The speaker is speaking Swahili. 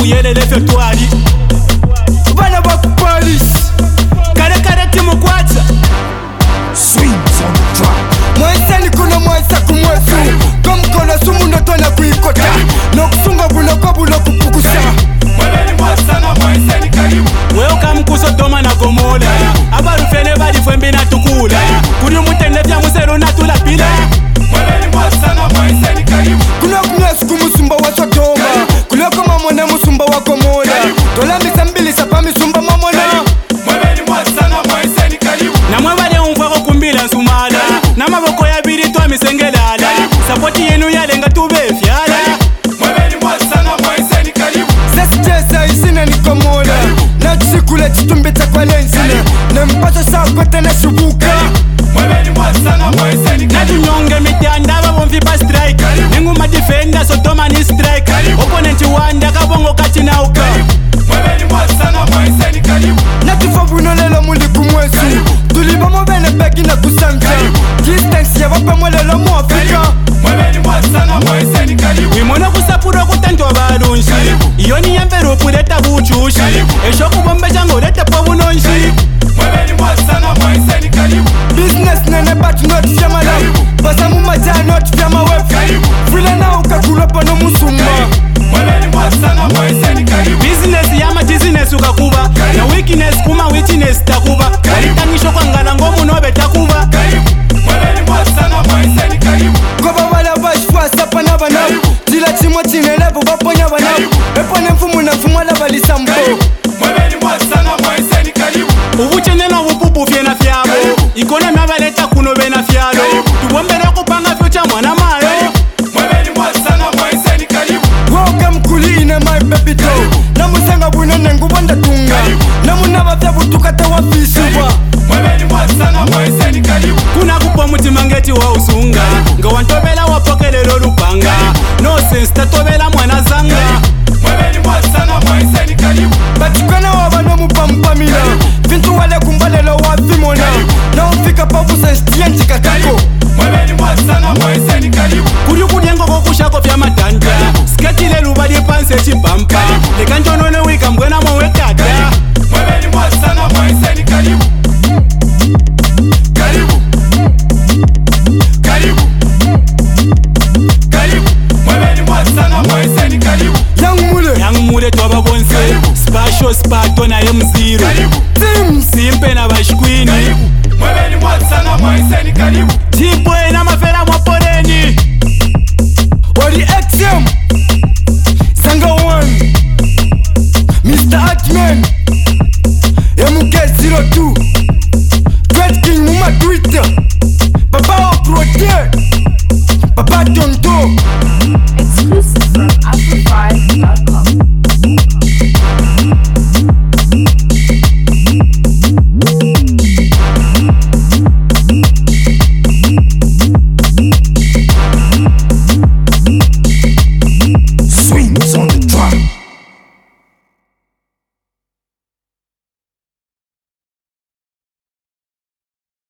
muyelele fyo twali bana ba police kare timukwata swings on the track mwaisani kuna mwaisa kumwesu komkola sumu ndotona kuikota nokusunga buloko bulokupukusa mwebeni mwasana mwaisani karibu welcome kusodoma na gomola abarufene balifwembi natukula kuli mutende vya musero natulapila mwebeni mwasana mwaisani karibu kuna kumyesu kumusumba wa Sodoma kuloko mamone musumba wa Gomola dola misambilisa pa misumba mamona mwebeni mwasana mwaisani karibu namwe bale umvako kumbila nsumala namaboko yabili twamisengelala sapoti yenu yalenga tubefyala mwebeni mwasana mwaisani karibu sesijesa isine ni Gomola nachisikule chitumbi chakwa lensine nempaso sakote neshubuka mwebeni mwasana mwaisani karibu natunyonge mitanda babomvi pa strike ninguma defender Sodoma ni strike opponent wanda kabongo katinauka mwebeni mwasana mwaisani karibu natufa buno lelo muli kumwesu tuliba mobene begi na kusanja distance ya bapamwe lelo mu Afrika mwebeni mwasana mwaisani karibu wimona kusapura kutantwa balunshi iyo ni yembere okuleta buchushi eshokubombe chango lete po bunonshi mwebeni mwasana mwaisani karibu business nene but not fyamala basa mumaja not fyamawefu vile na ukakulopa no musumba mwebeni mwasana mwaisani karibu business yama business ukakuba na weakness kuma weakness takuba kalitangisho kwangala ngomunobe takuba mwebeni mwasana mwaisani karibu koba bala bashfasa pana banabu tila chimwa chinelevo baponya banabu epone mfumu na mfumu ala balisambo mwebeni mwasana mwaisani karibu ubuchene nobupupu fyena fyabo ikonomi abaleta kuno bena fyalo tubombele okupanga fyo cha mwana mayo mwebeni mwasana mwaisani karibu woga mkuline my baby doll namusanga bunene ngubonda tunga namunaba vya butukata wafisibwa mwebeni mwasana mwaisani karibu kuna kupa mutima ngeti wa usunga nga wantobela wapokelelo lupanga no sense tatobela mwana zanga mwebeni mwasana mwaisani karibu batukana waba nomupampamina vintu wale kumbalelo wafimona naufika pavusenstiya njikakako mwebeni mwasana mwaisani karibu kuli kudyengoko kushako vya matanja sketile luba lyepansi echipampa lekanjonone wika mbwena mowetata mwebeni mwasana mwaisani karibu karibu karibu karibu mwebeni mwasana mwaisani karibu yangmule yangmule twaba bonse spasho spato naye mziro simpe na bashkwini mwebeni mwasana mwaisani karibu tipwe na mafera mwaporeni Ori XM Sanga 1 Mr. Atman MK02 Great King Muma Twitter Papa Oprote Papa Tonto